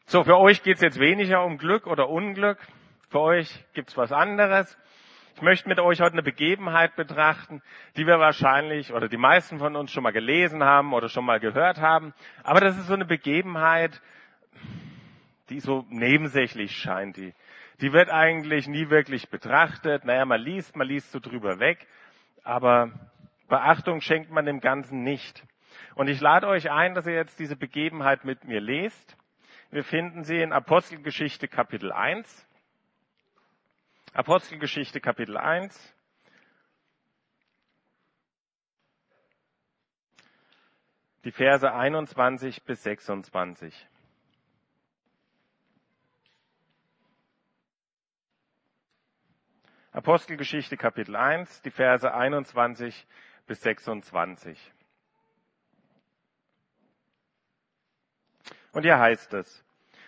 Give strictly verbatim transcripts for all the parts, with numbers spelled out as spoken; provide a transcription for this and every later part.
So, für euch geht es jetzt weniger um Glück oder Unglück. Für euch gibt es was anderes. Ich möchte mit euch heute eine Begebenheit betrachten, die wir wahrscheinlich oder die meisten von uns schon mal gelesen haben oder schon mal gehört haben. Aber das ist so eine Begebenheit, die so nebensächlich scheint. Die, die wird eigentlich nie wirklich betrachtet. Naja, man liest, man liest so drüber weg. Aber Beachtung schenkt man dem Ganzen nicht. Und ich lade euch ein, dass ihr jetzt diese Begebenheit mit mir lest. Wir finden sie in Apostelgeschichte Kapitel eins. Apostelgeschichte Kapitel eins. Die Verse einundzwanzig bis sechsundzwanzig. Apostelgeschichte Kapitel eins, die Verse einundzwanzig bis sechsundzwanzig. Und hier heißt es: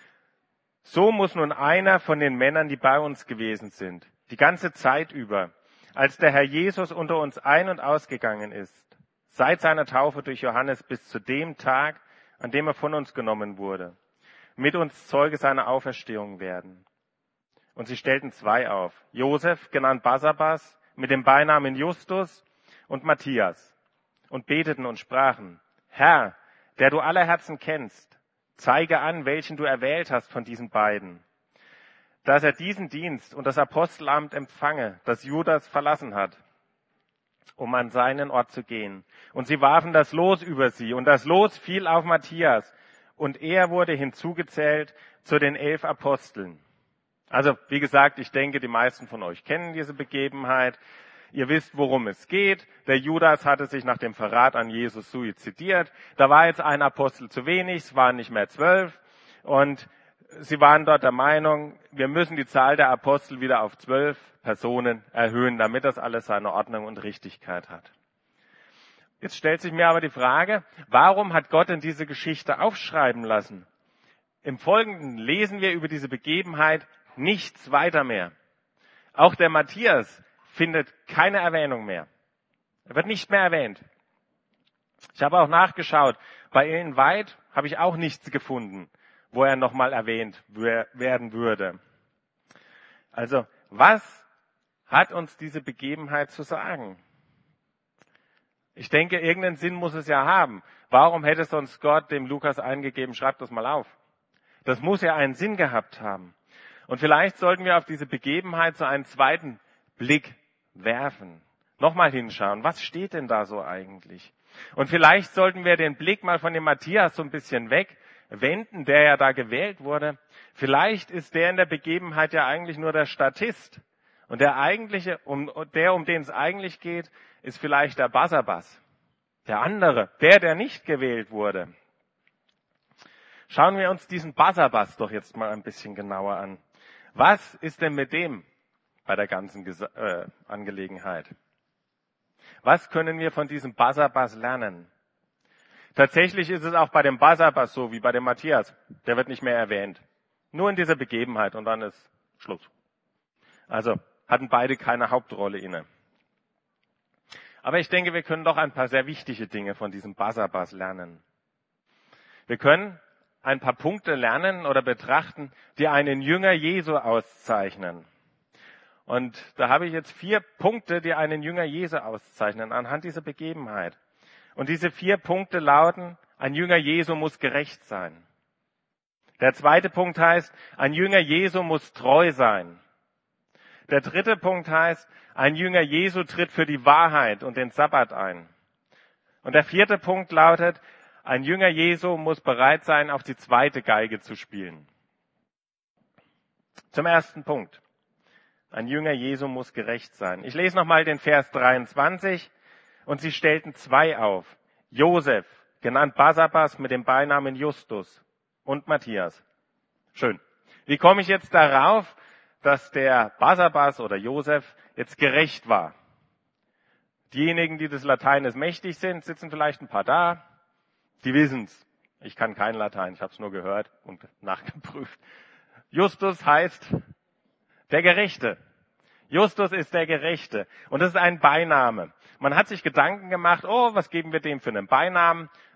So muss nun einer von den Männern, die bei uns gewesen sind, die ganze Zeit über, als der Herr Jesus unter uns ein- und ausgegangen ist, seit seiner Taufe durch Johannes bis zu dem Tag, an dem er von uns genommen wurde, mit uns Zeuge seiner Auferstehung werden. Und sie stellten zwei auf: Josef, genannt Barsabas, mit dem Beinamen Justus, und Matthias, und beteten und sprachen: Herr, der du aller Herzen kennst, zeige an, welchen du erwählt hast von diesen beiden, dass er diesen Dienst und das Apostelamt empfange, das Judas verlassen hat, um an seinen Ort zu gehen. Und sie warfen das Los über sie, und das Los fiel auf Matthias, und er wurde hinzugezählt zu den elf Aposteln. Also, wie gesagt, ich denke, die meisten von euch kennen diese Begebenheit. Ihr wisst, worum es geht. Der Judas hatte sich nach dem Verrat an Jesus suizidiert. Da war jetzt ein Apostel zu wenig, es waren nicht mehr zwölf. Und sie waren dort der Meinung, wir müssen die Zahl der Apostel wieder auf zwölf Personen erhöhen, damit das alles seine Ordnung und Richtigkeit hat. Jetzt stellt sich mir aber die Frage, warum hat Gott denn diese Geschichte aufschreiben lassen? Im Folgenden lesen wir über diese Begebenheit nichts weiter mehr. Auch der Matthias findet keine Erwähnung mehr. Er wird nicht mehr erwähnt. Ich habe auch nachgeschaut. Bei Ellen White habe ich auch nichts gefunden, wo er nochmal erwähnt werden würde. Also, was hat uns diese Begebenheit zu sagen? Ich denke, irgendeinen Sinn muss es ja haben. Warum hätte sonst Gott dem Lukas eingegeben, schreibt das mal auf? Das muss ja einen Sinn gehabt haben. Und vielleicht sollten wir auf diese Begebenheit so einen zweiten Blick werfen. Nochmal hinschauen, was steht denn da so eigentlich? Und vielleicht sollten wir den Blick mal von dem Matthias so ein bisschen wegwenden, der ja da gewählt wurde. Vielleicht ist der in der Begebenheit ja eigentlich nur der Statist. Und der eigentliche, um, der, um den es eigentlich geht, ist vielleicht der Barsabas. Der andere, der, der nicht gewählt wurde. Schauen wir uns diesen Barsabas doch jetzt mal ein bisschen genauer an. Was ist denn mit dem bei der ganzen Gesa- äh, Angelegenheit? Was können wir von diesem Barsabas lernen? Tatsächlich ist es auch bei dem Barsabas so wie bei dem Matthias. Der wird nicht mehr erwähnt. Nur in dieser Begebenheit und dann ist Schluss. Also hatten beide keine Hauptrolle inne. Aber ich denke, wir können doch ein paar sehr wichtige Dinge von diesem Barsabas lernen. Wir können ein paar Punkte lernen oder betrachten, die einen Jünger Jesu auszeichnen. Und da habe ich jetzt vier Punkte, die einen Jünger Jesu auszeichnen, anhand dieser Begebenheit. Und diese vier Punkte lauten: Ein Jünger Jesu muss gerecht sein. Der zweite Punkt heißt, ein Jünger Jesu muss treu sein. Der dritte Punkt heißt, ein Jünger Jesu tritt für die Wahrheit und den Sabbat ein. Und der vierte Punkt lautet, ein Jünger Jesu muss bereit sein, auf die zweite Geige zu spielen. Zum ersten Punkt. Ein Jünger Jesu muss gerecht sein. Ich lese nochmal den Vers dreiundzwanzig. Und sie stellten zwei auf. Josef, genannt Barsabas mit dem Beinamen Justus, und Matthias. Schön. Wie komme ich jetzt darauf, dass der Barsabas oder Josef jetzt gerecht war? Diejenigen, die des Lateines mächtig sind, sitzen vielleicht ein paar da. Die wissen's. Ich kann kein Latein, ich habe es nur gehört und nachgeprüft. Justus heißt der Gerechte. Justus ist der Gerechte. Und das ist ein Beiname. Man hat sich Gedanken gemacht, oh, was geben wir dem für einen Beinamen?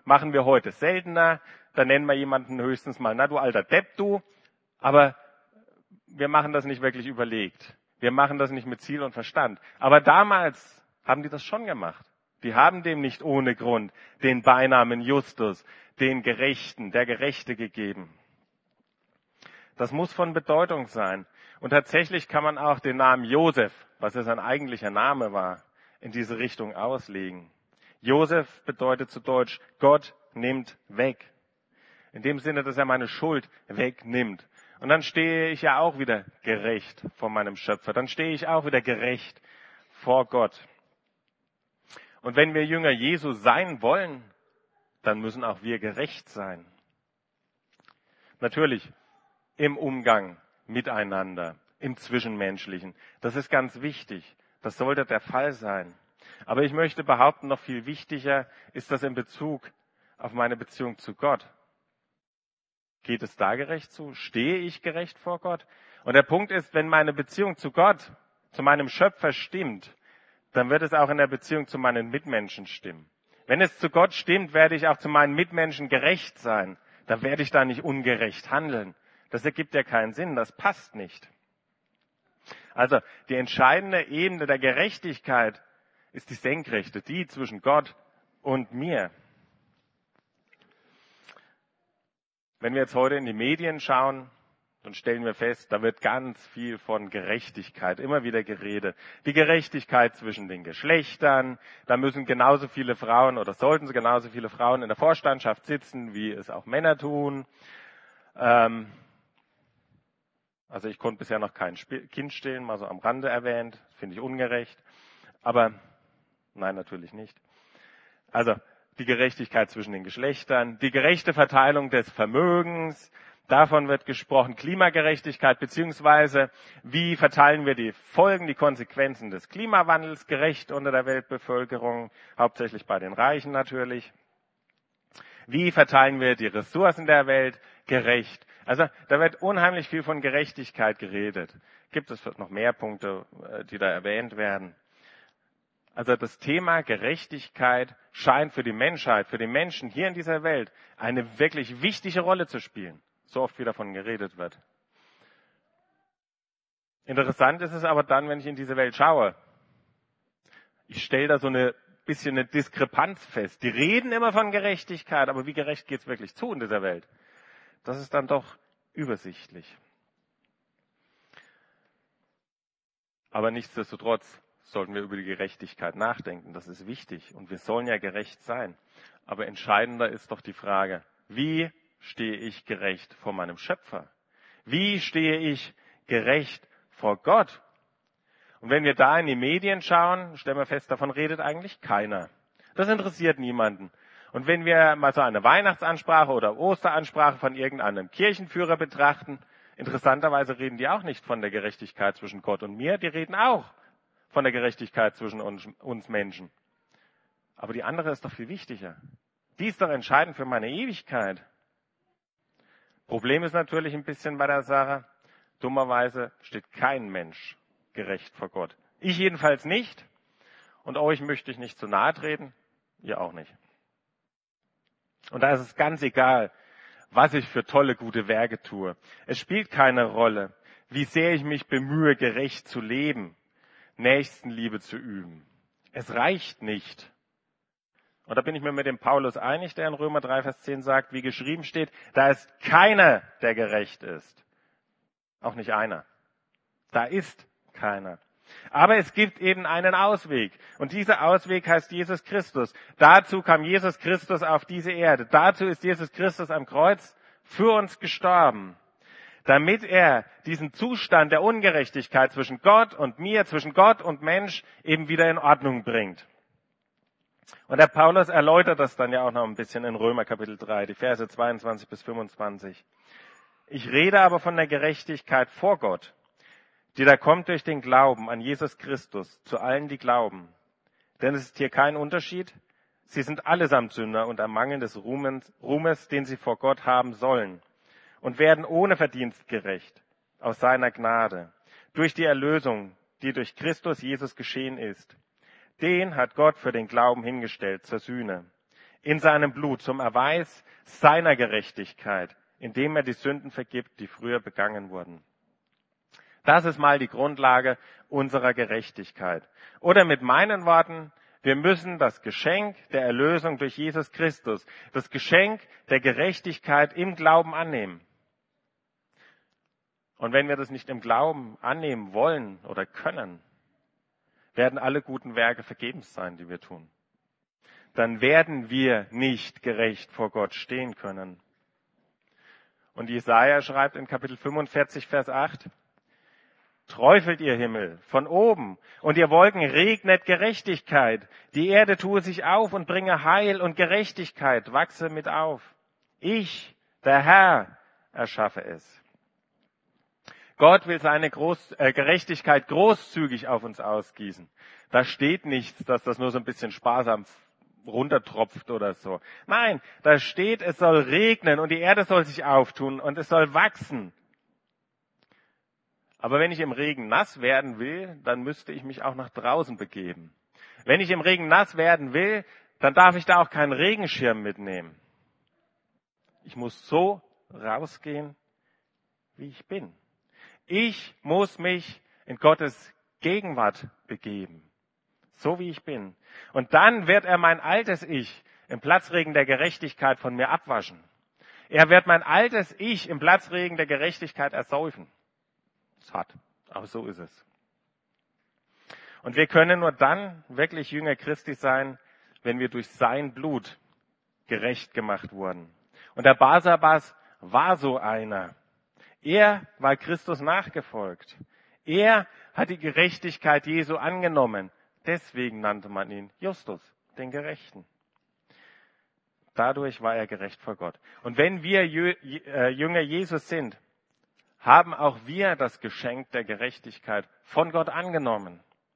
machen wir heute seltener. Da nennen wir jemanden höchstens mal, na du alter Depp, du. Aber wir machen das nicht wirklich überlegt. Wir machen das nicht mit Ziel und Verstand. Aber damals haben die das schon gemacht. Die haben dem nicht ohne Grund den Beinamen Justus, den Gerechten, der Gerechte gegeben. Das muss von Bedeutung sein. Und tatsächlich kann man auch den Namen Josef, was ja sein eigentlicher Name war, in diese Richtung auslegen. Josef bedeutet zu Deutsch, Gott nimmt weg. In dem Sinne, dass er meine Schuld wegnimmt. Und dann stehe ich ja auch wieder gerecht vor meinem Schöpfer. Dann stehe ich auch wieder gerecht vor Gott. Und wenn wir Jünger Jesu sein wollen, dann müssen auch wir gerecht sein. Natürlich im Umgang miteinander, im Zwischenmenschlichen. Das ist ganz wichtig. Das sollte der Fall sein. Aber ich möchte behaupten, noch viel wichtiger ist das in Bezug auf meine Beziehung zu Gott. Geht es da gerecht zu? Stehe ich gerecht vor Gott? Und der Punkt ist, wenn meine Beziehung zu Gott, zu meinem Schöpfer stimmt, dann wird es auch in der Beziehung zu meinen Mitmenschen stimmen. Wenn es zu Gott stimmt, werde ich auch zu meinen Mitmenschen gerecht sein. Dann werde ich da nicht ungerecht handeln. Das ergibt ja keinen Sinn, das passt nicht. Also die entscheidende Ebene der Gerechtigkeit ist die Senkrechte, die zwischen Gott und mir. Wenn wir jetzt heute in die Medien schauen, dann stellen wir fest, da wird ganz viel von Gerechtigkeit immer wieder geredet. Die Gerechtigkeit zwischen den Geschlechtern, da müssen genauso viele Frauen oder sollten genauso viele Frauen in der Vorstandschaft sitzen, wie es auch Männer tun. Ähm, also ich konnte bisher noch kein Kind stillen, mal so am Rande erwähnt, finde ich ungerecht. Aber nein, natürlich nicht. Also die Gerechtigkeit zwischen den Geschlechtern, die gerechte Verteilung des Vermögens, davon wird gesprochen, Klimagerechtigkeit, beziehungsweise wie verteilen wir die Folgen, die Konsequenzen des Klimawandels gerecht unter der Weltbevölkerung, hauptsächlich bei den Reichen natürlich. Wie verteilen wir die Ressourcen der Welt gerecht? Also da wird unheimlich viel von Gerechtigkeit geredet. Gibt es noch mehr Punkte, die da erwähnt werden? Also das Thema Gerechtigkeit scheint für die Menschheit, für die Menschen hier in dieser Welt eine wirklich wichtige Rolle zu spielen. So oft wie davon geredet wird. Interessant ist es aber dann, wenn ich in diese Welt schaue. Ich stelle da so eine bisschen eine Diskrepanz fest. Die reden immer von Gerechtigkeit, aber wie gerecht geht es wirklich zu in dieser Welt? Das ist dann doch übersichtlich. Aber nichtsdestotrotz sollten wir über die Gerechtigkeit nachdenken. Das ist wichtig und wir sollen ja gerecht sein. Aber entscheidender ist doch die Frage, wie stehe ich gerecht vor meinem Schöpfer? Wie stehe ich gerecht vor Gott? Und wenn wir da in die Medien schauen, stellen wir fest, davon redet eigentlich keiner. Das interessiert niemanden. Und wenn wir mal so eine Weihnachtsansprache oder Osteransprache von irgendeinem Kirchenführer betrachten, interessanterweise reden die auch nicht von der Gerechtigkeit zwischen Gott und mir, die reden auch von der Gerechtigkeit zwischen uns, uns Menschen. Aber die andere ist doch viel wichtiger. Die ist doch entscheidend für meine Ewigkeit. Problem ist natürlich ein bisschen bei der Sache, dummerweise steht kein Mensch gerecht vor Gott. Ich jedenfalls nicht. Und euch möchte ich nicht zu nahe treten, ihr auch nicht. Und da ist es ganz egal, was ich für tolle, gute Werke tue. Es spielt keine Rolle, wie sehr ich mich bemühe, gerecht zu leben, Nächstenliebe zu üben. Es reicht nicht. Und da bin ich mir mit dem Paulus einig, der in Römer drei, Vers zehn sagt, wie geschrieben steht, da ist keiner, der gerecht ist. Auch nicht einer. Da ist keiner. Aber es gibt eben einen Ausweg. Und dieser Ausweg heißt Jesus Christus. Dazu kam Jesus Christus auf diese Erde. Dazu ist Jesus Christus am Kreuz für uns gestorben. Damit er diesen Zustand der Ungerechtigkeit zwischen Gott und mir, zwischen Gott und Mensch eben wieder in Ordnung bringt. Und der Paulus erläutert das dann ja auch noch ein bisschen in Römer Kapitel drei, die Verse zweiundzwanzig bis fünfundzwanzig. Ich rede aber von der Gerechtigkeit vor Gott, die da kommt durch den Glauben an Jesus Christus, zu allen, die glauben. Denn es ist hier kein Unterschied. Sie sind allesamt Sünder und am Mangel des Ruhmes, Ruhmes, den sie vor Gott haben sollen, und werden ohne Verdienst gerecht, aus seiner Gnade, durch die Erlösung, die durch Christus Jesus geschehen ist. Den hat Gott für den Glauben hingestellt zur Sühne. in seinem Blut zum Erweis seiner Gerechtigkeit, indem er die Sünden vergibt, die früher begangen wurden. Das ist mal die Grundlage unserer Gerechtigkeit. Oder mit meinen Worten, wir müssen das Geschenk der Erlösung durch Jesus Christus, das Geschenk der Gerechtigkeit im Glauben annehmen. Und wenn wir das nicht im Glauben annehmen wollen oder können, werden alle guten Werke vergebens sein, die wir tun. Dann werden wir nicht gerecht vor Gott stehen können. Und Jesaja schreibt in Kapitel fünfundvierzig, Vers acht, Träufelt ihr Himmel von oben und ihr Wolken regnet Gerechtigkeit. Die Erde tue sich auf und bringe Heil und Gerechtigkeit, wachse mit auf. Ich, der Herr, erschaffe es. Gott will seine Groß, äh, Gerechtigkeit großzügig auf uns ausgießen. Da steht nichts, dass das nur so ein bisschen sparsam runtertropft oder so. Nein, da steht, es soll regnen und die Erde soll sich auftun und es soll wachsen. Aber wenn ich im Regen nass werden will, dann müsste ich mich auch nach draußen begeben. Wenn ich im Regen nass werden will, dann darf ich da auch keinen Regenschirm mitnehmen. Ich muss so rausgehen, wie ich bin. Ich muss mich in Gottes Gegenwart begeben, so wie ich bin. Und dann wird er mein altes Ich im Platzregen der Gerechtigkeit von mir abwaschen. Er wird mein altes Ich im Platzregen der Gerechtigkeit ersäufen. Das ist hart, aber so ist es. Und wir können nur dann wirklich Jünger Christi sein, wenn wir durch sein Blut gerecht gemacht wurden. Und der Barsabas war so einer. Er war Christus nachgefolgt. Er hat die Gerechtigkeit Jesu angenommen. Deswegen nannte man ihn Justus, den Gerechten. Dadurch war er gerecht vor Gott. Und wenn wir Jünger Jesus sind, haben auch wir das Geschenk der Gerechtigkeit von Gott angenommen.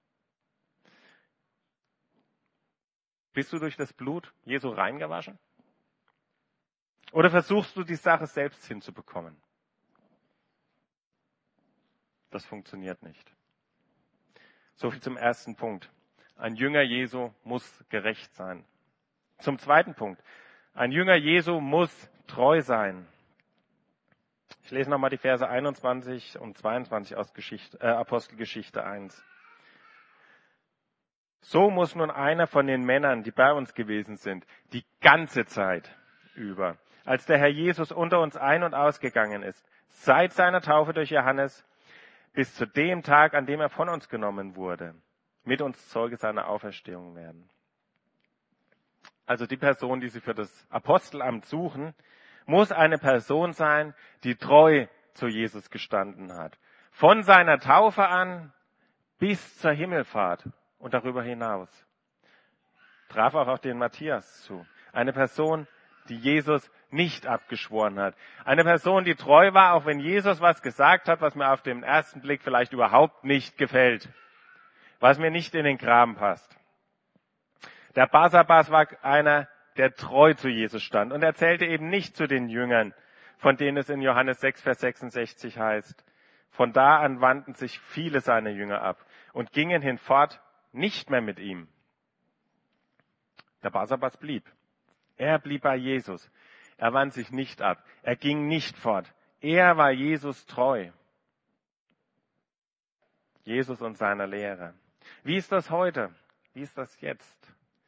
Bist du durch das Blut Jesu reingewaschen? Oder versuchst du die Sache selbst hinzubekommen? Das funktioniert nicht. So viel zum ersten Punkt. Ein Jünger Jesu muss gerecht sein. Zum zweiten Punkt. Ein Jünger Jesu muss treu sein. Ich lese nochmal die Verse einundzwanzig und zweiundzwanzig aus Geschichte, äh, Apostelgeschichte eins. So muss nun einer von den Männern, die bei uns gewesen sind, die ganze Zeit über, als der Herr Jesus unter uns ein- und ausgegangen ist, seit seiner Taufe durch Johannes bis zu dem Tag, an dem er von uns genommen wurde, mit uns Zeuge seiner Auferstehung werden. Also die Person, die Sie für das Apostelamt suchen, muss eine Person sein, die treu zu Jesus gestanden hat. Von seiner Taufe an bis zur Himmelfahrt und darüber hinaus. Traf auch auf den Matthias zu. Eine Person, die Jesus nicht abgeschworen hat. Eine Person, die treu war, auch wenn Jesus was gesagt hat, was mir auf den ersten Blick vielleicht überhaupt nicht gefällt. Was mir nicht in den Kram passt. Der Barsabas war einer, der treu zu Jesus stand. Und er zählte eben nicht zu den Jüngern, von denen es in Johannes sechs, Vers sechsundsechzig heißt. Von da an wandten sich viele seiner Jünger ab und gingen hinfort nicht mehr mit ihm. Der Barsabas blieb. Er blieb bei Jesus. Er wandte sich nicht ab. Er ging nicht fort. Er war Jesus treu. Jesus und seiner Lehre. Wie ist das heute? Wie ist das jetzt?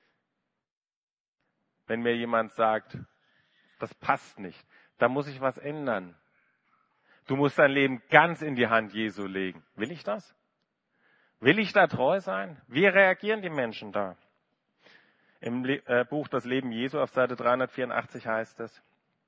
Wenn mir jemand sagt, das passt nicht, da muss ich was ändern. Du musst dein Leben ganz in die Hand Jesu legen. Will ich das? Will ich da treu sein? Wie reagieren die Menschen da? Im Le- äh, Buch Das Leben Jesu auf Seite dreihundertvierundachtzig heißt es,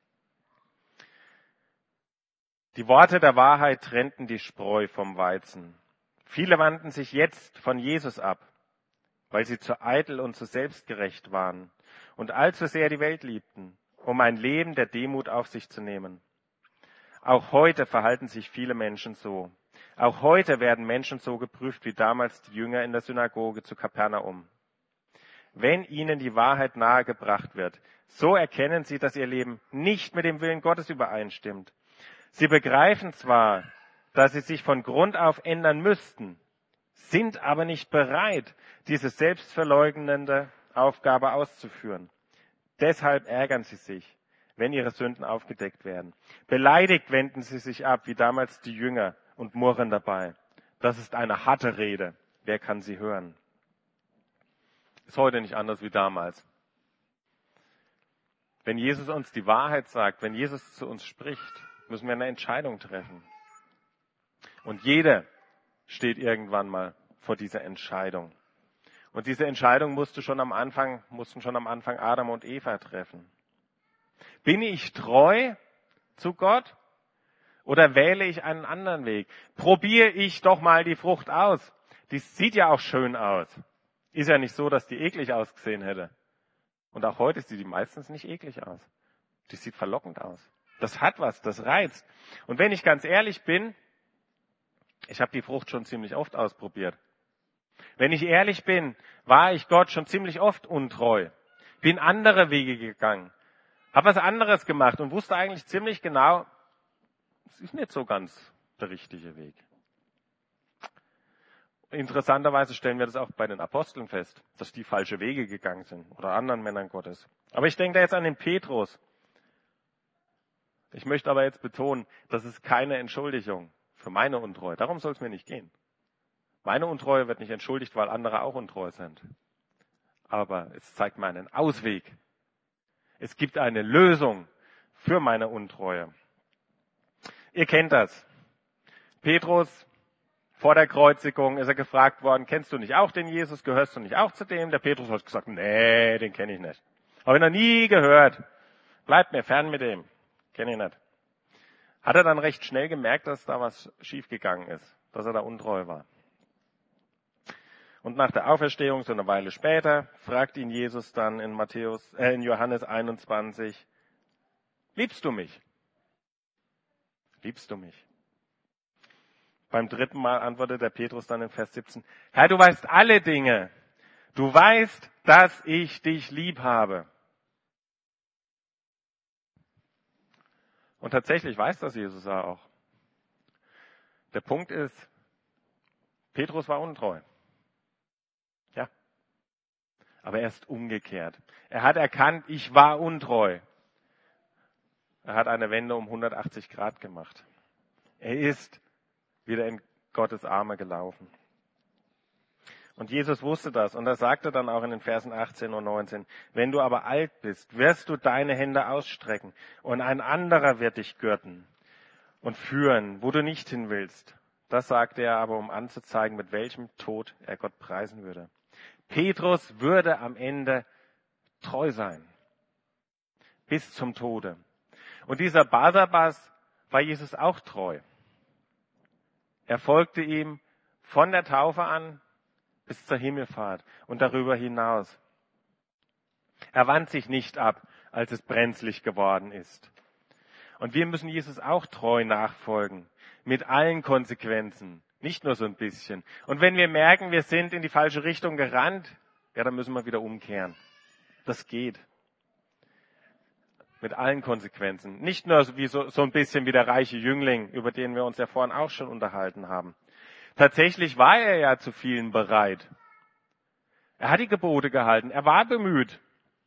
die Worte der Wahrheit trennten die Spreu vom Weizen. Viele wandten sich jetzt von Jesus ab, weil sie zu eitel und zu selbstgerecht waren und allzu sehr die Welt liebten, um ein Leben der Demut auf sich zu nehmen. Auch heute verhalten sich viele Menschen so. Auch heute werden Menschen so geprüft wie damals die Jünger in der Synagoge zu Kapernaum. Wenn ihnen die Wahrheit nahegebracht wird, so erkennen sie, dass ihr Leben nicht mit dem Willen Gottes übereinstimmt. Sie begreifen zwar, dass sie sich von Grund auf ändern müssten, sind aber nicht bereit, diese selbstverleugnende Aufgabe auszuführen. Deshalb ärgern sie sich, wenn ihre Sünden aufgedeckt werden. Beleidigt wenden sie sich ab, wie damals die Jünger, und murren dabei. Das ist eine harte Rede. Wer kann sie hören? Ist heute nicht anders wie damals. Wenn Jesus uns die Wahrheit sagt, wenn Jesus zu uns spricht, müssen wir eine Entscheidung treffen. Und jeder steht irgendwann mal vor dieser Entscheidung. Und diese Entscheidung musste schon am Anfang, mussten schon am Anfang Adam und Eva treffen. Bin ich treu zu Gott oder wähle ich einen anderen Weg? Probiere ich doch mal die Frucht aus. Die sieht ja auch schön aus. Ist ja nicht so, dass die eklig ausgesehen hätte. Und auch heute sieht die meistens nicht eklig aus. Die sieht verlockend aus. Das hat was, das reizt. Und wenn ich ganz ehrlich bin, ich habe die Frucht schon ziemlich oft ausprobiert. Wenn ich ehrlich bin, war ich Gott schon ziemlich oft untreu. Bin andere Wege gegangen. Habe was anderes gemacht und wusste eigentlich ziemlich genau, es ist nicht so ganz der richtige Weg. Interessanterweise stellen wir das auch bei den Aposteln fest, dass die falsche Wege gegangen sind oder anderen Männern Gottes. Aber ich denke da jetzt an den Petrus. Ich möchte aber jetzt betonen, das ist keine Entschuldigung für meine Untreue. Darum soll es mir nicht gehen. Meine Untreue wird nicht entschuldigt, weil andere auch untreu sind. Aber es zeigt mir einen Ausweg. Es gibt eine Lösung für meine Untreue. Ihr kennt das. Petrus, vor der Kreuzigung ist er gefragt worden, kennst du nicht auch den Jesus, gehörst du nicht auch zu dem? Der Petrus hat gesagt, nee, den kenne ich nicht. Habe ich noch nie gehört. Bleibt mir fern mit dem. Kenne ich nicht. Hat er dann recht schnell gemerkt, dass da was schiefgegangen ist, dass er da untreu war. Und nach der Auferstehung, so eine Weile später, fragt ihn Jesus dann in Matthäus, äh, in Johannes einundzwanzig, liebst du mich? Liebst du mich? Beim dritten Mal antwortet der Petrus dann in Vers siebzehn, Herr, du weißt alle Dinge. Du weißt, dass ich dich lieb habe. Und tatsächlich weiß das Jesus auch. Der Punkt ist, Petrus war untreu. Ja. Aber er ist umgekehrt. Er hat erkannt, ich war untreu. Er hat eine Wende um hundertachtzig Grad gemacht. Er ist wieder in Gottes Arme gelaufen. Und Jesus wusste das und er sagte dann auch in den Versen achtzehn und neunzehn, wenn du aber alt bist, wirst du deine Hände ausstrecken und ein anderer wird dich gürten und führen, wo du nicht hin willst. Das sagte er aber, um anzuzeigen, mit welchem Tod er Gott preisen würde. Petrus würde am Ende treu sein, bis zum Tode. Und dieser Barsabbas war Jesus auch treu. Er folgte ihm von der Taufe an bis zur Himmelfahrt und darüber hinaus. Er wandte sich nicht ab, als es brenzlig geworden ist. Und wir müssen Jesus auch treu nachfolgen, mit allen Konsequenzen, nicht nur so ein bisschen. Und wenn wir merken, wir sind in die falsche Richtung gerannt, ja, dann müssen wir wieder umkehren. Das geht. Mit allen Konsequenzen. Nicht nur wie so, so ein bisschen wie der reiche Jüngling, über den wir uns ja vorhin auch schon unterhalten haben. Tatsächlich war er ja zu vielen bereit. Er hat die Gebote gehalten. Er war bemüht.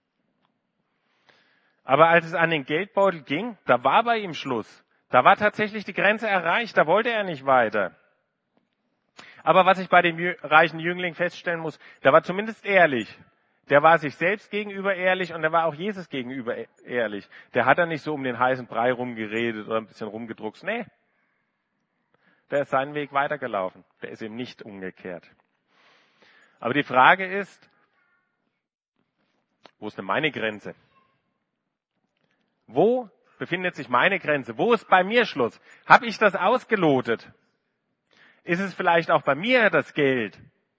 Aber als es an den Geldbeutel ging, da war bei ihm Schluss. Da war tatsächlich die Grenze erreicht. Da wollte er nicht weiter. Aber was ich bei dem reichen Jüngling feststellen muss, der war zumindest ehrlich. Der war sich selbst gegenüber ehrlich und der war auch Jesus gegenüber ehrlich. Der hat da nicht so um den heißen Brei rumgeredet oder ein bisschen rumgedruckst. Nee. Der ist seinen Weg weitergelaufen. Der ist eben nicht umgekehrt. Aber die Frage ist, wo ist denn meine Grenze? Wo befindet sich meine Grenze? Wo ist bei mir Schluss? Habe ich das ausgelotet? Ist es vielleicht auch bei mir das Geld?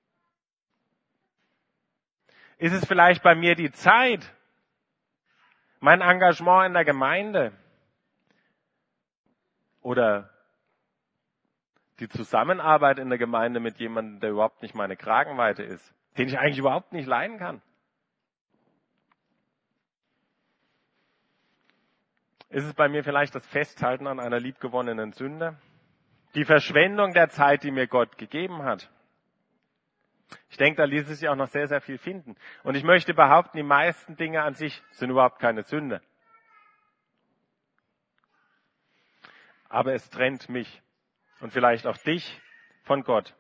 Ist es vielleicht bei mir die Zeit? Mein Engagement in der Gemeinde? Oder die Zusammenarbeit in der Gemeinde mit jemandem, der überhaupt nicht meine Kragenweite ist, den ich eigentlich überhaupt nicht leiden kann? Ist es bei mir vielleicht das Festhalten an einer liebgewonnenen Sünde? Die Verschwendung der Zeit, die mir Gott gegeben hat? Ich denke, da ließ sich auch noch sehr, sehr viel finden. Und ich möchte behaupten, die meisten Dinge an sich sind überhaupt keine Sünde. Aber es trennt mich und vielleicht auch dich von Gott.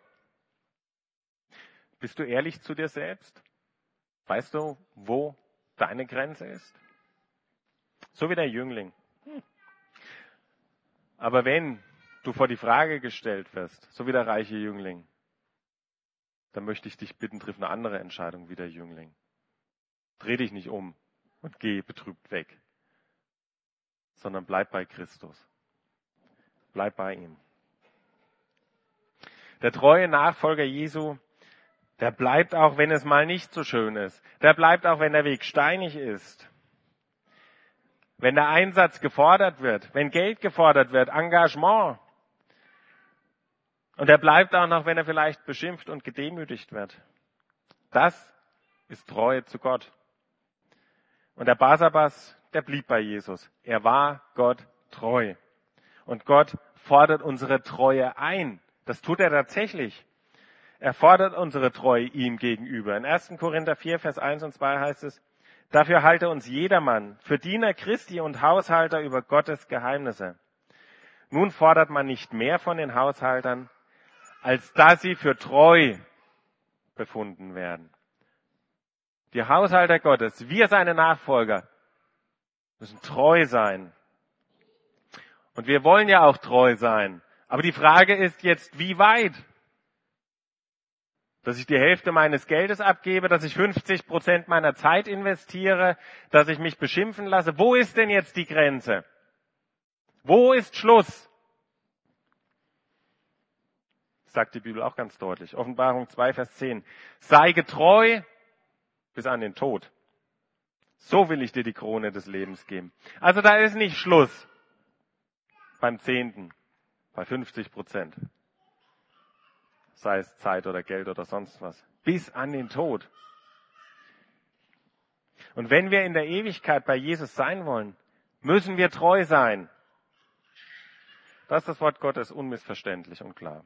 Bist du ehrlich zu dir selbst? Weißt du, wo deine Grenze ist? So wie der Jüngling. Aber wenn du vor die Frage gestellt wirst, so wie der reiche Jüngling, dann möchte ich dich bitten, triff eine andere Entscheidung wie der Jüngling. Dreh dich nicht um und geh betrübt weg, sondern bleib bei Christus. Bleib bei ihm. Der treue Nachfolger Jesu, der bleibt auch, wenn es mal nicht so schön ist. Der bleibt auch, wenn der Weg steinig ist. Wenn der Einsatz gefordert wird, wenn Geld gefordert wird, Engagement. Und er bleibt auch noch, wenn er vielleicht beschimpft und gedemütigt wird. Das ist Treue zu Gott. Und der Barsabas, der blieb bei Jesus. Er war Gott treu. Und Gott fordert unsere Treue ein. Das tut er tatsächlich. Er fordert unsere Treue ihm gegenüber. In ersten Korinther vier, Vers eins und zwei heißt es, dafür halte uns jedermann für Diener Christi und Haushalter über Gottes Geheimnisse. Nun fordert man nicht mehr von den Haushaltern, als dass sie für treu befunden werden. Die Haushalter Gottes, wir seine Nachfolger, müssen treu sein. Und wir wollen ja auch treu sein. Aber die Frage ist jetzt, wie weit? Dass ich die Hälfte meines Geldes abgebe, dass ich fünfzig Prozent meiner Zeit investiere, dass ich mich beschimpfen lasse. Wo ist denn jetzt die Grenze? Wo ist Schluss? Das sagt die Bibel auch ganz deutlich. Offenbarung zwei, Vers zehn. Sei getreu bis an den Tod. So will ich dir die Krone des Lebens geben. Also da ist nicht Schluss beim Zehnten, bei fünfzig Prozent. Sei es Zeit oder Geld oder sonst was. Bis an den Tod. Und wenn wir in der Ewigkeit bei Jesus sein wollen, müssen wir treu sein. Das ist das Wort Gottes unmissverständlich und klar.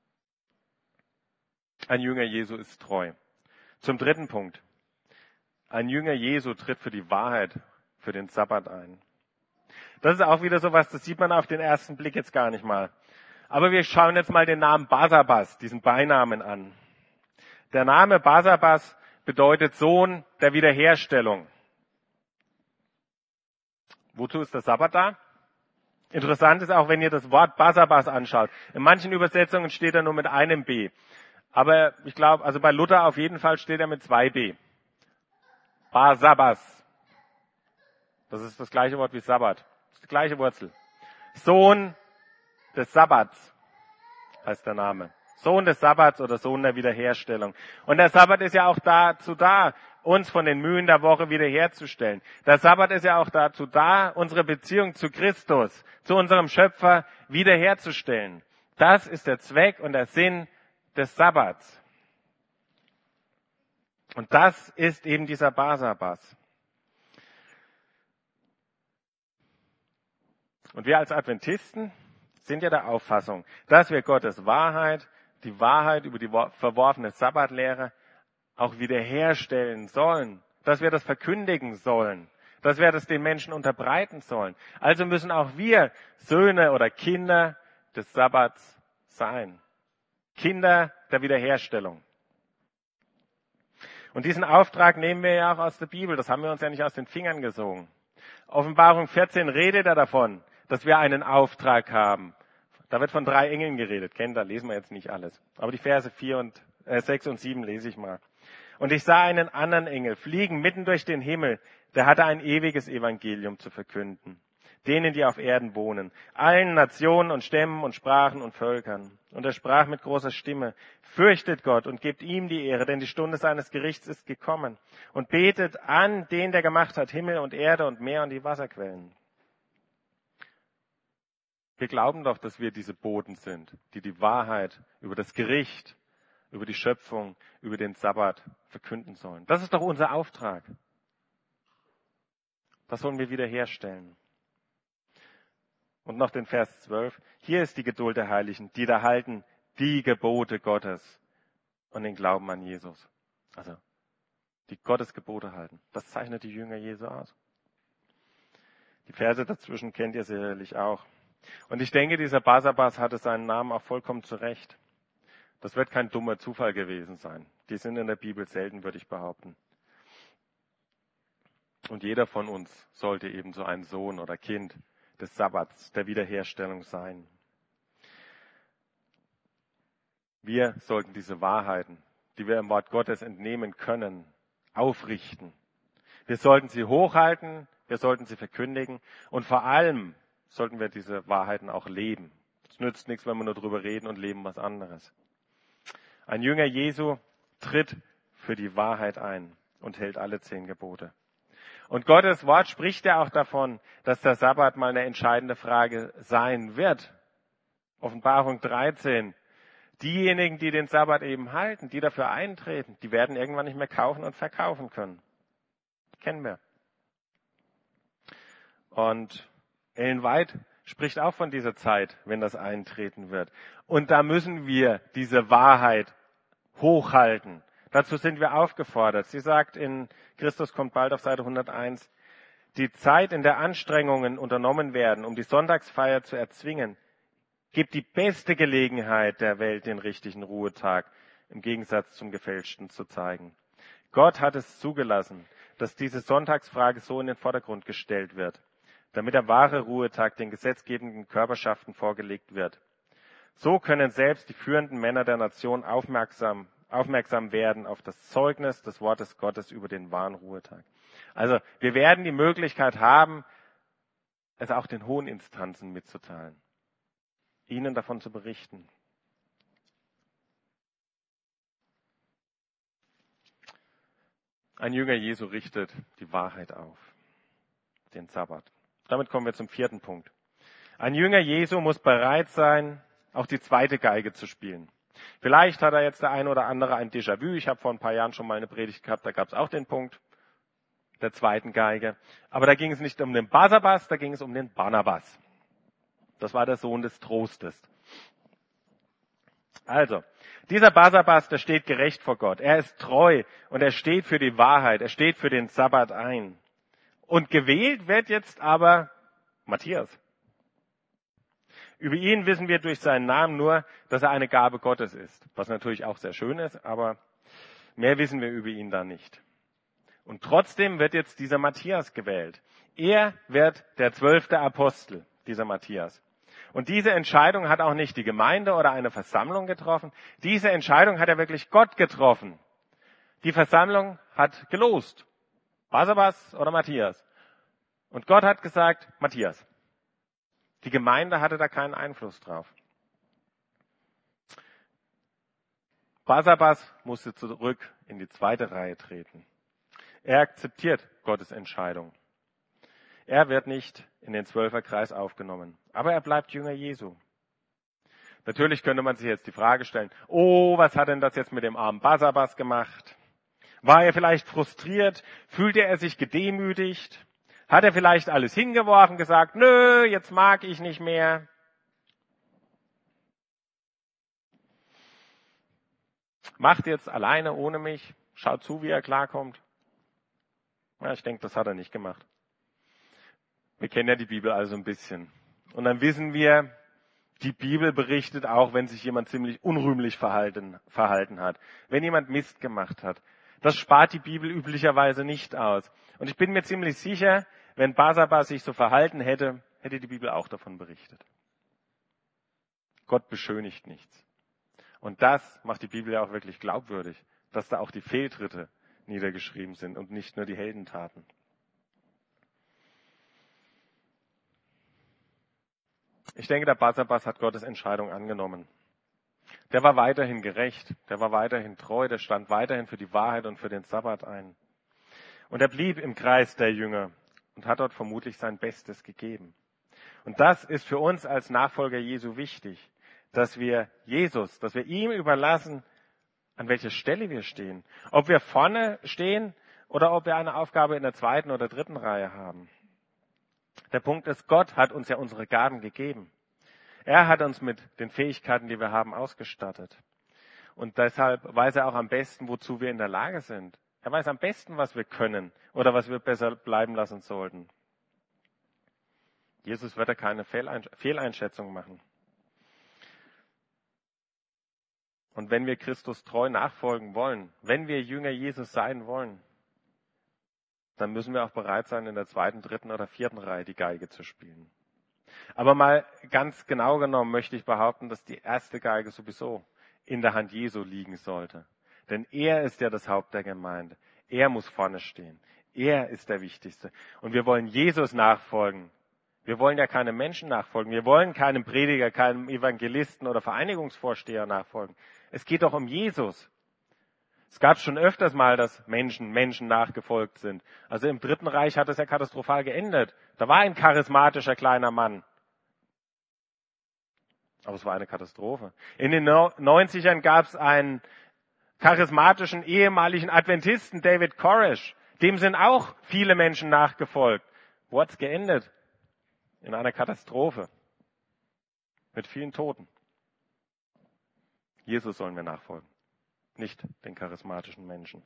Ein Jünger Jesu ist treu. Zum dritten Punkt. Ein Jünger Jesu tritt für die Wahrheit, für den Sabbat ein. Das ist auch wieder sowas, das sieht man auf den ersten Blick jetzt gar nicht mal. Aber wir schauen jetzt mal den Namen Barsabas, diesen Beinamen an. Der Name Barsabas bedeutet Sohn der Wiederherstellung. Wozu ist der Sabbat da? Interessant ist auch, wenn ihr das Wort Barsabas anschaut. In manchen Übersetzungen steht er nur mit einem B. Aber ich glaube, also bei Luther auf jeden Fall steht er mit zwei B. Barsabas. Das ist das gleiche Wort wie Sabbat. Das ist die gleiche Wurzel. Sohn des Sabbats heißt der Name. Sohn des Sabbats oder Sohn der Wiederherstellung. Und der Sabbat ist ja auch dazu da, uns von den Mühen der Woche wiederherzustellen. Der Sabbat ist ja auch dazu da, unsere Beziehung zu Christus, zu unserem Schöpfer wiederherzustellen. Das ist der Zweck und der Sinn des Sabbats. Und das ist eben dieser Barsabas. Und wir als Adventisten sind ja der Auffassung, dass wir Gottes Wahrheit, die Wahrheit über die verworfene Sabbatlehre auch wiederherstellen sollen, dass wir das verkündigen sollen, dass wir das den Menschen unterbreiten sollen. Also müssen auch wir Söhne oder Kinder des Sabbats sein. Kinder der Wiederherstellung. Und diesen Auftrag nehmen wir ja auch aus der Bibel. Das haben wir uns ja nicht aus den Fingern gesogen. Offenbarung vierzehn redet er davon, dass wir einen Auftrag haben. Da wird von drei Engeln geredet. Kennt ihr, lesen wir jetzt nicht alles. Aber die Verse vier und, äh, sechs und sieben lese ich mal. Und ich sah einen anderen Engel fliegen mitten durch den Himmel. Der hatte ein ewiges Evangelium zu verkünden. Denen, die auf Erden wohnen. Allen Nationen und Stämmen und Sprachen und Völkern. Und er sprach mit großer Stimme, fürchtet Gott und gebt ihm die Ehre, denn die Stunde seines Gerichts ist gekommen. Und betet an den, der gemacht hat Himmel und Erde und Meer und die Wasserquellen. Wir glauben doch, dass wir diese Boten sind, die die Wahrheit über das Gericht, über die Schöpfung, über den Sabbat verkünden sollen. Das ist doch unser Auftrag. Das wollen wir wiederherstellen. Und noch den Vers zwölf. Hier ist die Geduld der Heiligen, die da halten die Gebote Gottes und den Glauben an Jesus. Also die Gottes Gebote halten. Das zeichnet die Jünger Jesu aus. Die Verse dazwischen kennt ihr sicherlich auch. Und ich denke, dieser Barsabas hatte seinen Namen auch vollkommen zurecht. Das wird kein dummer Zufall gewesen sein. Die sind in der Bibel selten, würde ich behaupten. Und jeder von uns sollte eben so ein Sohn oder Kind des Sabbats, der Wiederherstellung sein. Wir sollten diese Wahrheiten, die wir im Wort Gottes entnehmen können, aufrichten. Wir sollten sie hochhalten, wir sollten sie verkündigen und vor allem sollten wir diese Wahrheiten auch leben. Es nützt nichts, wenn wir nur drüber reden und leben was anderes. Ein Jünger Jesu tritt für die Wahrheit ein und hält alle zehn Gebote. Und Gottes Wort spricht ja auch davon, dass der Sabbat mal eine entscheidende Frage sein wird. Offenbarung dreizehn. Diejenigen, die den Sabbat eben halten, die dafür eintreten, die werden irgendwann nicht mehr kaufen und verkaufen können. Kennen wir. Und Ellen White spricht auch von dieser Zeit, wenn das eintreten wird. Und da müssen wir diese Wahrheit hochhalten. Dazu sind wir aufgefordert. Sie sagt in Christus kommt bald auf Seite hunderteins, die Zeit, in der Anstrengungen unternommen werden, um die Sonntagsfeier zu erzwingen, gibt die beste Gelegenheit der Welt, den richtigen Ruhetag im Gegensatz zum gefälschten zu zeigen. Gott hat es zugelassen, dass diese Sonntagsfrage so in den Vordergrund gestellt wird, damit der wahre Ruhetag den gesetzgebenden Körperschaften vorgelegt wird. So können selbst die führenden Männer der Nation aufmerksam, aufmerksam werden auf das Zeugnis des Wortes Gottes über den wahren Ruhetag. Also wir werden die Möglichkeit haben, es auch den hohen Instanzen mitzuteilen, ihnen davon zu berichten. Ein Jünger Jesu richtet die Wahrheit auf, den Sabbat. Damit kommen wir zum vierten Punkt. Ein Jünger Jesu muss bereit sein, auch die zweite Geige zu spielen. Vielleicht hat er jetzt der eine oder andere ein Déjà-vu. Ich habe vor ein paar Jahren schon mal eine Predigt gehabt, da gab es auch den Punkt der zweiten Geige. Aber da ging es nicht um den Barsabas, da ging es um den Barnabas. Das war der Sohn des Trostes. Also, dieser Barsabas, der steht gerecht vor Gott. Er ist treu und er steht für die Wahrheit. Er steht für den Sabbat ein. Und gewählt wird jetzt aber Matthias. Über ihn wissen wir durch seinen Namen nur, dass er eine Gabe Gottes ist. Was natürlich auch sehr schön ist, aber mehr wissen wir über ihn da nicht. Und trotzdem wird jetzt dieser Matthias gewählt. Er wird der zwölfte Apostel, dieser Matthias. Und diese Entscheidung hat auch nicht die Gemeinde oder eine Versammlung getroffen. Diese Entscheidung hat ja wirklich Gott getroffen. Die Versammlung hat gelost. Barsabas oder Matthias. Und Gott hat gesagt, Matthias. Die Gemeinde hatte da keinen Einfluss drauf. Barsabas musste zurück in die zweite Reihe treten. Er akzeptiert Gottes Entscheidung. Er wird nicht in den Zwölferkreis aufgenommen, aber er bleibt Jünger Jesu. Natürlich könnte man sich jetzt die Frage stellen, oh, was hat denn das jetzt mit dem armen Barsabas gemacht? War er vielleicht frustriert? Fühlte er sich gedemütigt? Hat er vielleicht alles hingeworfen, gesagt, nö, jetzt mag ich nicht mehr? Macht jetzt alleine ohne mich, schaut zu, wie er klarkommt. Ja, ich denke, das hat er nicht gemacht. Wir kennen ja die Bibel also ein bisschen. Und dann wissen wir, die Bibel berichtet auch, wenn sich jemand ziemlich unrühmlich verhalten, verhalten hat. Wenn jemand Mist gemacht hat. Das spart die Bibel üblicherweise nicht aus. Und ich bin mir ziemlich sicher, wenn Barsabas sich so verhalten hätte, hätte die Bibel auch davon berichtet. Gott beschönigt nichts. Und das macht die Bibel ja auch wirklich glaubwürdig, dass da auch die Fehltritte niedergeschrieben sind und nicht nur die Heldentaten. Ich denke, der Barsabas hat Gottes Entscheidung angenommen. Der war weiterhin gerecht, der war weiterhin treu, der stand weiterhin für die Wahrheit und für den Sabbat ein. Und er blieb im Kreis der Jünger und hat dort vermutlich sein Bestes gegeben. Und das ist für uns als Nachfolger Jesu wichtig, dass wir Jesus, dass wir ihm überlassen, an welcher Stelle wir stehen. Ob wir vorne stehen oder ob wir eine Aufgabe in der zweiten oder dritten Reihe haben. Der Punkt ist, Gott hat uns ja unsere Gaben gegeben. Er hat uns mit den Fähigkeiten, die wir haben, ausgestattet. Und deshalb weiß er auch am besten, wozu wir in der Lage sind. Er weiß am besten, was wir können oder was wir besser bleiben lassen sollten. Jesus wird da keine Fehleinschätzung machen. Und wenn wir Christus treu nachfolgen wollen, wenn wir Jünger Jesus sein wollen, dann müssen wir auch bereit sein, in der zweiten, dritten oder vierten Reihe die Geige zu spielen. Aber mal ganz genau genommen möchte ich behaupten, dass die erste Geige sowieso in der Hand Jesu liegen sollte. Denn er ist ja das Haupt der Gemeinde. Er muss vorne stehen. Er ist der Wichtigste. Und wir wollen Jesus nachfolgen. Wir wollen ja keine Menschen nachfolgen. Wir wollen keinem Prediger, keinem Evangelisten oder Vereinigungsvorsteher nachfolgen. Es geht doch um Jesus. Es gab schon öfters mal, dass Menschen Menschen nachgefolgt sind. Also im Dritten Reich hat es ja katastrophal geendet. Da war ein charismatischer kleiner Mann. Aber es war eine Katastrophe. In den neunzigern gab es einen charismatischen ehemaligen Adventisten, David Koresh. Dem sind auch viele Menschen nachgefolgt. Wo hat es geendet? In einer Katastrophe. Mit vielen Toten. Jesus sollen wir nachfolgen, nicht den charismatischen Menschen.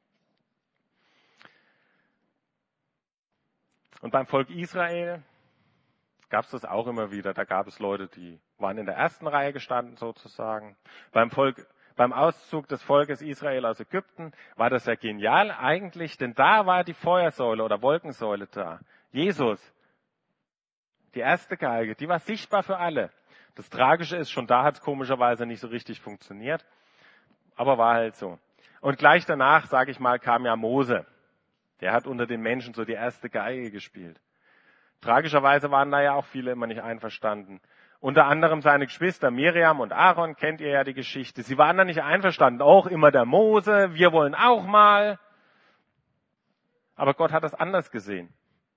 Und beim Volk Israel gab es das auch immer wieder. Da gab es Leute, die waren in der ersten Reihe gestanden sozusagen. Beim Volk, beim Auszug des Volkes Israel aus Ägypten war das ja genial eigentlich, denn da war die Feuersäule oder Wolkensäule da. Jesus, die erste Geige, die war sichtbar für alle. Das Tragische ist, schon da hat es komischerweise nicht so richtig funktioniert, aber war halt so. Und gleich danach, sage ich mal, kam ja Mose. Der hat unter den Menschen so die erste Geige gespielt. Tragischerweise waren da ja auch viele immer nicht einverstanden. Unter anderem seine Geschwister Miriam und Aaron, kennt ihr ja die Geschichte. Sie waren da nicht einverstanden. Auch immer der Mose, wir wollen auch mal. Aber Gott hat das anders gesehen.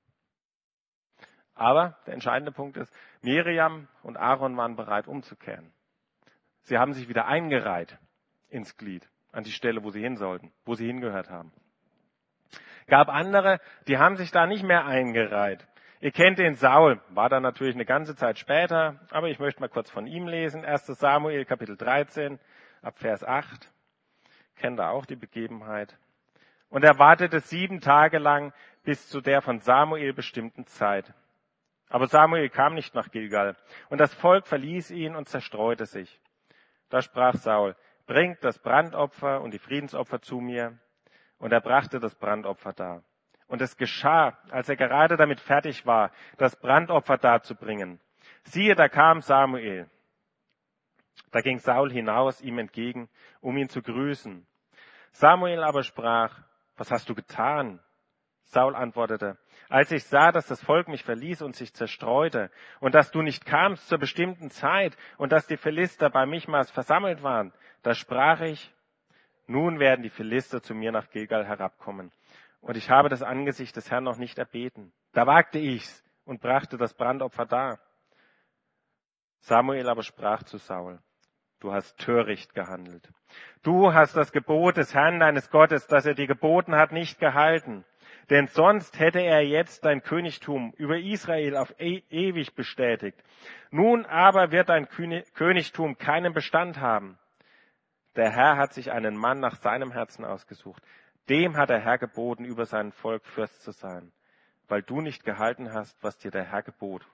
Aber der entscheidende Punkt ist, Miriam und Aaron waren bereit umzukehren. Sie haben sich wieder eingereiht ins Glied, an die Stelle, wo sie hin sollten, wo sie hingehört haben. Gab andere, die haben sich da nicht mehr eingereiht. Ihr kennt den Saul, war da natürlich eine ganze Zeit später, aber ich möchte mal kurz von ihm lesen. erstes Samuel, Kapitel dreizehn, ab Vers acht. Kennt ihr auch die Begebenheit. Und er wartete sieben Tage lang bis zu der von Samuel bestimmten Zeit. Aber Samuel kam nicht nach Gilgal, und das Volk verließ ihn und zerstreute sich. Da sprach Saul, bringt das Brandopfer und die Friedensopfer zu mir. Und er brachte das Brandopfer dar. Und es geschah, als er gerade damit fertig war, das Brandopfer darzubringen. Siehe, da kam Samuel. Da ging Saul hinaus ihm entgegen, um ihn zu grüßen. Samuel aber sprach, was hast du getan? Saul antwortete, als ich sah, dass das Volk mich verließ und sich zerstreute und dass du nicht kamst zur bestimmten Zeit und dass die Philister bei Michmas versammelt waren, da sprach ich, nun werden die Philister zu mir nach Gilgal herabkommen. Und ich habe das Angesicht des Herrn noch nicht erbeten. Da wagte ich's und brachte das Brandopfer dar. Samuel aber sprach zu Saul, du hast töricht gehandelt. Du hast das Gebot des Herrn deines Gottes, das er dir geboten hat, nicht gehalten. Denn sonst hätte er jetzt dein Königtum über Israel auf e- ewig bestätigt. Nun aber wird dein Königtum keinen Bestand haben. Der Herr hat sich einen Mann nach seinem Herzen ausgesucht. Dem hat der Herr geboten, über sein Volk Fürst zu sein, weil du nicht gehalten hast, was dir der Herr gebot.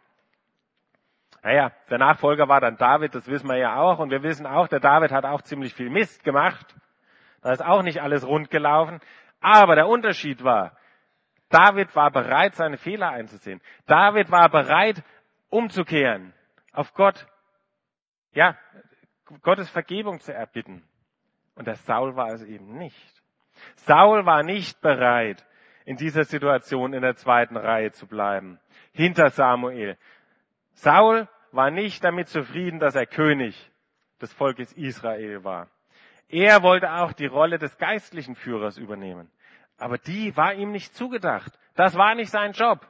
Naja, der Nachfolger war dann David, das wissen wir ja auch. Und wir wissen auch, der David hat auch ziemlich viel Mist gemacht. Da ist auch nicht alles rund gelaufen. Aber der Unterschied war, David war bereit, seine Fehler einzusehen. David war bereit, umzukehren, auf Gott, ja, Gottes Vergebung zu erbitten. Und der Saul war es eben nicht. Saul war nicht bereit, in dieser Situation in der zweiten Reihe zu bleiben, hinter Samuel. Saul war nicht damit zufrieden, dass er König des Volkes Israel war. Er wollte auch die Rolle des geistlichen Führers übernehmen. Aber die war ihm nicht zugedacht. Das war nicht sein Job.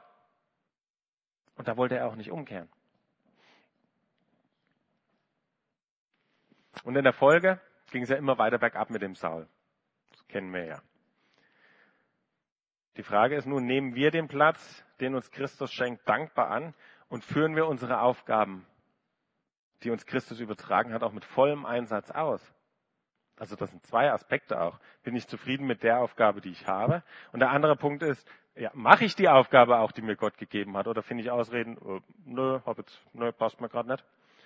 Und da wollte er auch nicht umkehren. Und in der Folge ging es ja immer weiter bergab mit dem Saul. Das kennen wir ja. Die Frage ist nun, nehmen wir den Platz, den uns Christus schenkt, dankbar an und führen wir unsere Aufgaben, die uns Christus übertragen hat, auch mit vollem Einsatz aus? Also das sind zwei Aspekte auch. Bin ich zufrieden mit der Aufgabe, die ich habe? Und der andere Punkt ist, ja, mache ich die Aufgabe auch, die mir Gott gegeben hat? Oder finde ich Ausreden, äh, nö, hab jetzt, nö, passt mir gerade nicht?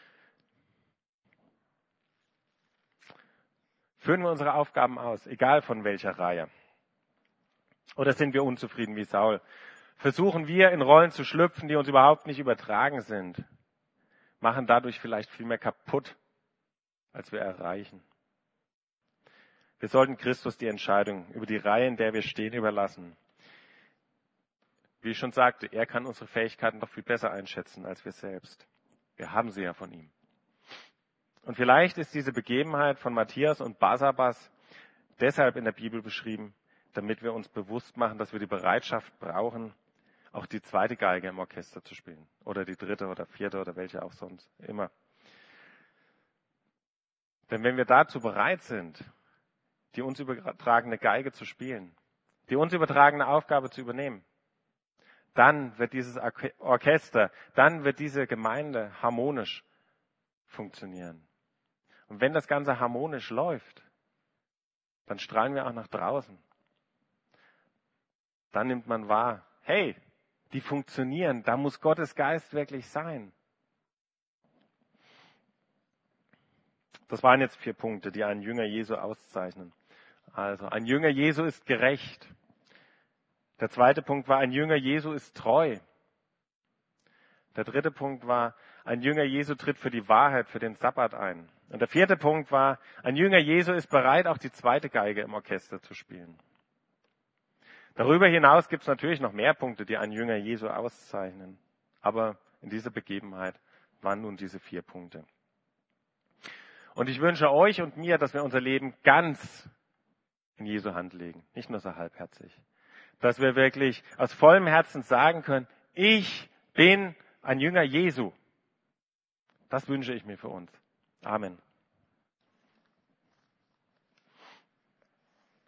Führen wir unsere Aufgaben aus, egal von welcher Reihe? Oder sind wir unzufrieden wie Saul? Versuchen wir in Rollen zu schlüpfen, die uns überhaupt nicht übertragen sind? Machen dadurch vielleicht viel mehr kaputt, als wir erreichen? Wir sollten Christus die Entscheidung über die Reihe, in der wir stehen, überlassen. Wie ich schon sagte, er kann unsere Fähigkeiten doch viel besser einschätzen als wir selbst. Wir haben sie ja von ihm. Und vielleicht ist diese Begebenheit von Matthias und Barsabas deshalb in der Bibel beschrieben, damit wir uns bewusst machen, dass wir die Bereitschaft brauchen, auch die zweite Geige im Orchester zu spielen. Oder die dritte oder vierte oder welche auch sonst immer. Denn wenn wir dazu bereit sind, die uns übertragene Geige zu spielen, die uns übertragene Aufgabe zu übernehmen, dann wird dieses Orchester, dann wird diese Gemeinde harmonisch funktionieren. Und wenn das Ganze harmonisch läuft, dann strahlen wir auch nach draußen. Dann nimmt man wahr, hey, die funktionieren, da muss Gottes Geist wirklich sein. Das waren jetzt vier Punkte, die einen Jünger Jesu auszeichnen. Also, ein Jünger Jesu ist gerecht. Der zweite Punkt war, ein Jünger Jesu ist treu. Der dritte Punkt war, ein Jünger Jesu tritt für die Wahrheit, für den Sabbat ein. Und der vierte Punkt war, ein Jünger Jesu ist bereit, auch die zweite Geige im Orchester zu spielen. Darüber hinaus gibt es natürlich noch mehr Punkte, die einen Jünger Jesu auszeichnen. Aber in dieser Begebenheit waren nun diese vier Punkte. Und ich wünsche euch und mir, dass wir unser Leben ganz in Jesu Hand legen, nicht nur so halbherzig. Dass wir wirklich aus vollem Herzen sagen können, ich bin ein Jünger Jesu. Das wünsche ich mir für uns. Amen.